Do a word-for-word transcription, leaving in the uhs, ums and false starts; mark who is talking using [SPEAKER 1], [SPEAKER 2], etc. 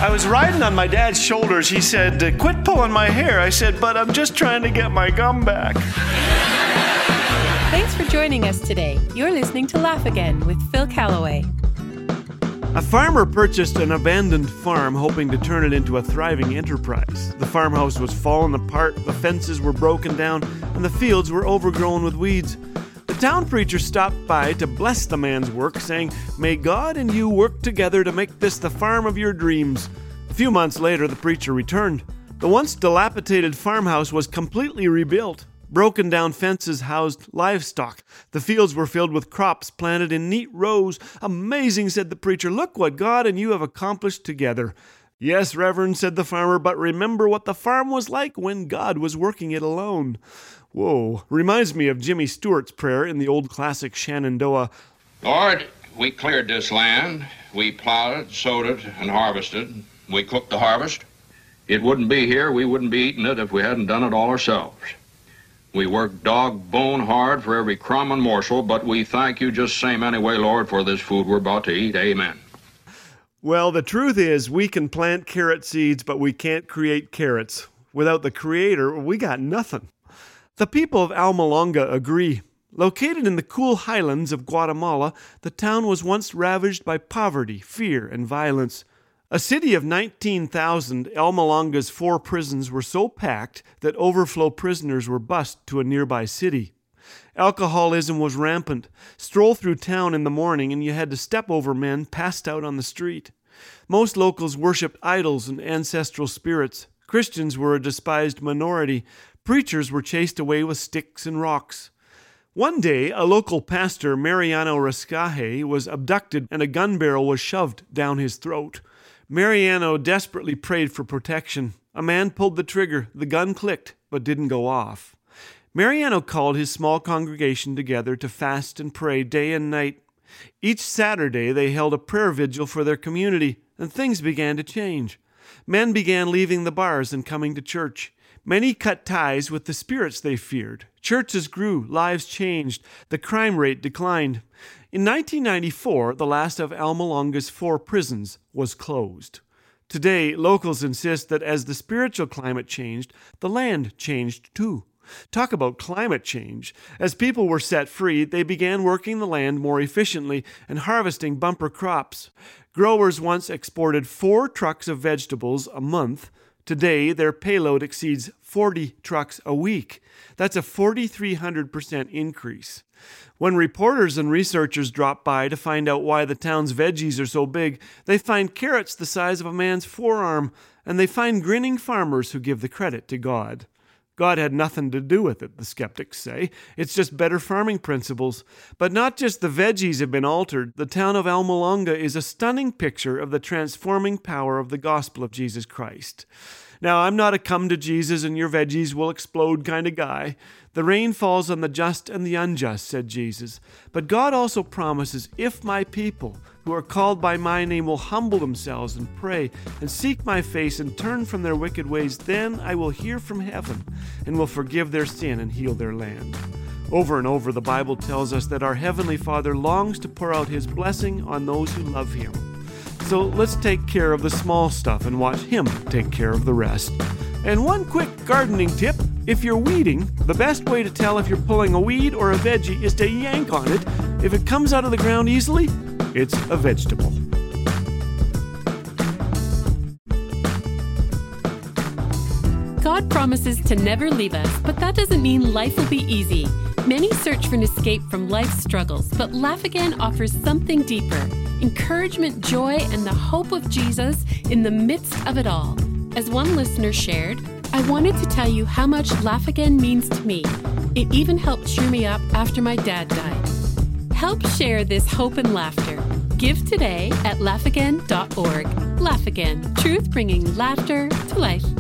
[SPEAKER 1] I was riding on my dad's shoulders. He said, "Quit pulling my hair." I said, "But I'm just trying to get my gum back."
[SPEAKER 2] Thanks for joining us today. You're listening to Laugh Again with Phil Callaway.
[SPEAKER 3] A farmer purchased an abandoned farm hoping to turn it into a thriving enterprise. The farmhouse was falling apart, the fences were broken down, and the fields were overgrown with weeds. The town preacher stopped by to bless the man's work, saying, "May God and you work together to make this the farm of your dreams." A few months later, the preacher returned. The once dilapidated farmhouse was completely rebuilt. Broken down fences housed livestock. The fields were filled with crops planted in neat rows. "Amazing," said the preacher. "Look what God and you have accomplished together." "Yes, Reverend," said the farmer, "but remember what the farm was like when God was working it alone." Whoa, reminds me of Jimmy Stewart's prayer in the old classic Shenandoah.
[SPEAKER 4] "Lord, we cleared this land. We plowed it, sowed it, and harvested. We cooked the harvest. It wouldn't be here, we wouldn't be eating it if we hadn't done it all ourselves. We worked dog bone hard for every crumb and morsel, but we thank you just same anyway, Lord, for this food we're about to eat. Amen."
[SPEAKER 3] Well, the truth is, we can plant carrot seeds, but we can't create carrots. Without the Creator, we got nothing. The people of Almolonga agree. Located in the cool highlands of Guatemala, the town was once ravaged by poverty, fear, and violence. A city of nineteen thousand, Almolonga's four prisons were so packed that overflow prisoners were bused to a nearby city. Alcoholism was rampant. Stroll through town in the morning and you had to step over men passed out on the street. Most locals worshipped idols and ancestral spirits. Christians were a despised minority. Preachers were chased away with sticks and rocks. One day, a local pastor, Mariano Rascaje, was abducted and a gun barrel was shoved down his throat. Mariano desperately prayed for protection. A man pulled the trigger. The gun clicked, but didn't go off. Mariano called his small congregation together to fast and pray day and night. Each Saturday, they held a prayer vigil for their community, and things began to change. Men began leaving the bars and coming to church. Many cut ties with the spirits they feared. Churches grew, lives changed, the crime rate declined. In nineteen ninety-four, the last of Almolonga's four prisons was closed. Today, locals insist that as the spiritual climate changed, the land changed too. Talk about climate change. As people were set free, they began working the land more efficiently and harvesting bumper crops. Growers once exported four trucks of vegetables a month. Today, their payload exceeds forty trucks a week. That's a four thousand three hundred percent increase. When reporters and researchers drop by to find out why the town's veggies are so big, they find carrots the size of a man's forearm, and they find grinning farmers who give the credit to God. God had nothing to do with it, the skeptics say. It's just better farming principles. But not just the veggies have been altered. The town of Almolonga is a stunning picture of the transforming power of the gospel of Jesus Christ. Now, I'm not a come to Jesus and your veggies will explode kind of guy. The rain falls on the just and the unjust, said Jesus. But God also promises, if my people who are called by my name will humble themselves and pray and seek my face and turn from their wicked ways, then I will hear from heaven and will forgive their sin and heal their land. Over and over, the Bible tells us that our Heavenly Father longs to pour out His blessing on those who love Him. So let's take care of the small stuff and watch Him take care of the rest. And one quick gardening tip, if you're weeding, the best way to tell if you're pulling a weed or a veggie is to yank on it. If it comes out of the ground easily, it's a vegetable.
[SPEAKER 2] God promises to never leave us, but that doesn't mean life will be easy. Many search for an escape from life's struggles, but Laugh Again offers something deeper: encouragement, joy, and the hope of Jesus in the midst of it all. As one listener shared, I wanted to tell you how much Laugh Again means to me. It even helped cheer me up after my dad died. Help share this hope and laughter. Give today at laugh again dot org. Laugh Again, truth bringing laughter to life.